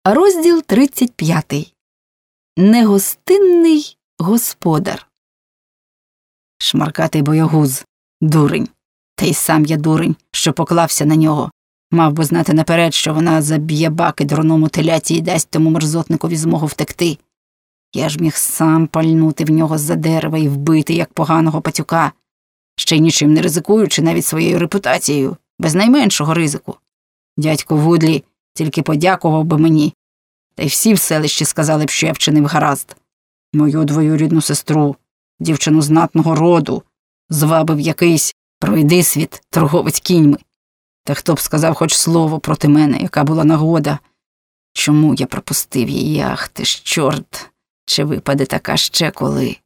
Розділ 35. Негостинний господар. Шмаркатий боягуз. Дурень. Та й сам я дурень, що поклався на нього. Мав би знати наперед, що вона заб'є баки дурному теляті і дасть тому мерзотникові змогу втекти. Я ж міг сам пальнути в нього з-за дерева і вбити, як поганого пацюка, ще й нічим не ризикуючи навіть своєю репутацією, без найменшого ризику. Дядько Вудлі тільки подякував би мені, та й всі в селищі сказали б, що я вчинив гаразд. Мою двоюрідну сестру, дівчину знатного роду, звабив якийсь пройдисвіт торговець кіньми. Та хто б сказав хоч слово проти мене, яка була нагода? Чому я пропустив її? Ах ти ж чорт, чи випаде така ще коли?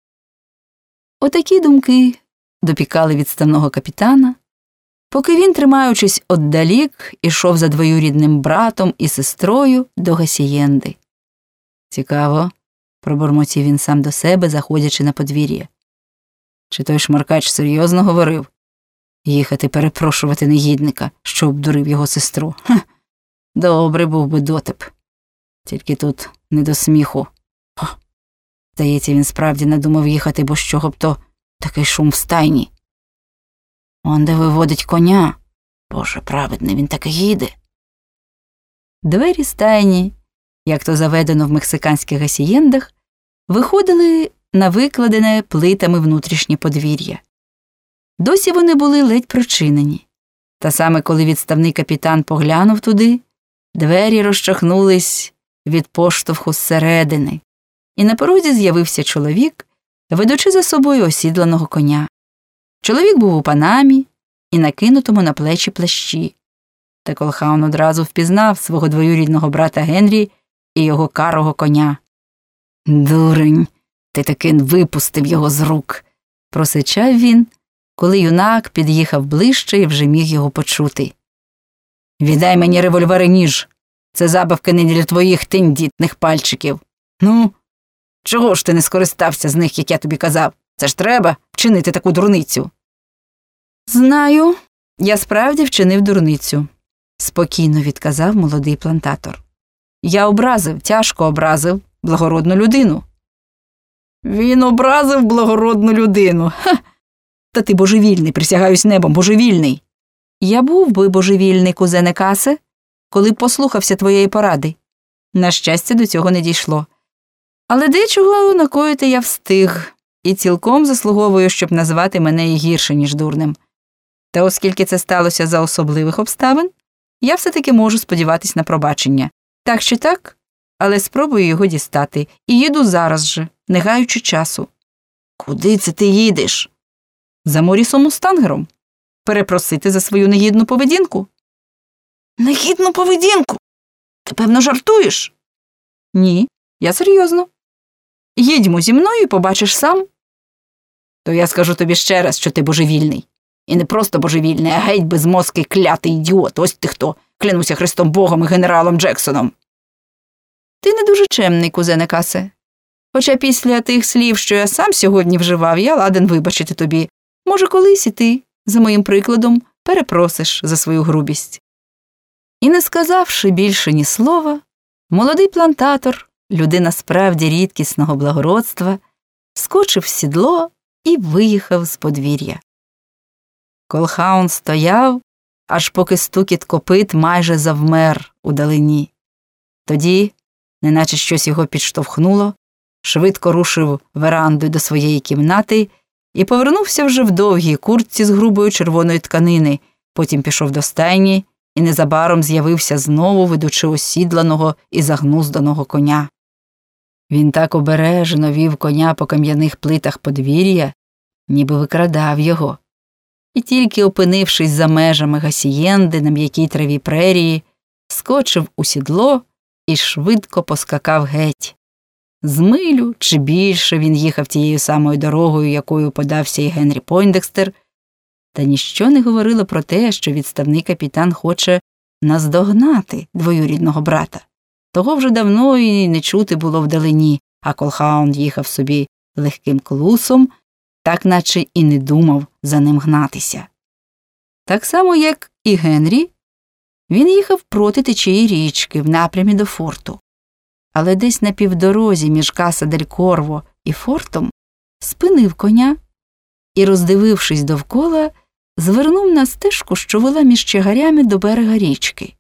Отакі думки допікали відставного капітана, поки він, тримаючись отдалік, ішов за двоюрідним братом і сестрою до Гасієнди. Цікаво, пробурмотів він сам до себе, заходячи на подвір'я. Чи той шмаркач серйозно говорив? Їхати перепрошувати негідника, що обдурив його сестру. Ха, добре був би дотип. Тільки тут не до сміху. Здається, він справді надумав їхати, бо з чого б то такий шум в стайні. Он де виводить коня. Боже праведний, він так і їде. Двері стайні, як то заведено в мексиканських гасієндах, виходили на викладене плитами внутрішнє подвір'я. Досі вони були ледь прочинені. Та саме коли відставний капітан поглянув туди, двері розчахнулись від поштовху зсередини, і на порозі з'явився чоловік, ведучи за собою осідланого коня. Чоловік був у панамі і накинутому на плечі плащі. Та Колхаун одразу впізнав свого двоюрідного брата Генрі і його карого коня. «Дурень, ти таки випустив його з рук», – просичав він, коли юнак під'їхав ближче і вже міг його почути. «Віддай мені револьвер і ніж. Це забавки не для твоїх тендітних пальчиків. Ну, чого ж ти не скористався з них, як я тобі казав? Це ж треба вчинити таку дурницю». «Знаю, я справді вчинив дурницю», – спокійно відказав молодий плантатор. «Я образив, тяжко образив благородну людину». «Він образив благородну людину? Ха! Та ти божевільний, присягаюсь небом, божевільний». «Я був би божевільний, кузене Касе, коли б послухався твоєї поради. На щастя, до цього не дійшло. Але дечого накоїти я встиг, і цілком заслуговую, щоб назвати мене і гірше, ніж дурним. Та оскільки це сталося за особливих обставин, я все-таки можу сподіватись на пробачення. Так чи так, але спробую його дістати, і їду зараз же, не гаючи часу». «Куди це ти їдеш?» «За Морісом Мустангером. Перепросити за свою негідну поведінку». «Негідну поведінку? Ти, певно, жартуєш?» «Ні, я серйозно. Їдьмо зі мною і побачиш сам». «То я скажу тобі ще раз, що ти божевільний. І не просто божевільний, а геть безмозкий клятий ідіот. Ось ти хто. Клянуся Христом Богом і генералом Джексоном». «Ти не дуже чемний, кузене Касе. Хоча після тих слів, що я сам сьогодні вживав, я ладен вибачити тобі. Може, колись і ти, за моїм прикладом, перепросиш за свою грубість». І не сказавши більше ні слова, молодий плантатор, людина справді рідкісного благородства, скочив в сідло і виїхав з подвір'я. Колхаун стояв, аж поки стукіт копит майже завмер удалині. Тоді, неначе щось його підштовхнуло, швидко рушив верандою до своєї кімнати і повернувся вже в довгій куртці з грубої червоної тканини, потім пішов до стайні і незабаром з'явився знову, ведучи осідланого і загнузданого коня. Він так обережно вів коня по кам'яних плитах подвір'я, ніби викрадав його. І тільки опинившись за межами гасієнди на м'якій траві прерії, скочив у сідло і швидко поскакав геть. З милю чи більше він їхав тією самою дорогою, якою подався і Генрі Пойндекстер, та ніщо не говорило про те, що відставний капітан хоче наздогнати двоюрідного брата. Того вже давно і не чути було вдалині, а Колхаун їхав собі легким клусом, так наче і не думав за ним гнатися. Так само, як і Генрі, Він їхав проти течії річки в напрямі до форту. Але десь на півдорозі між Каса дель Корво і фортом спинив коня і, роздивившись довкола, звернув на стежку, що вела між чагарями до берега річки.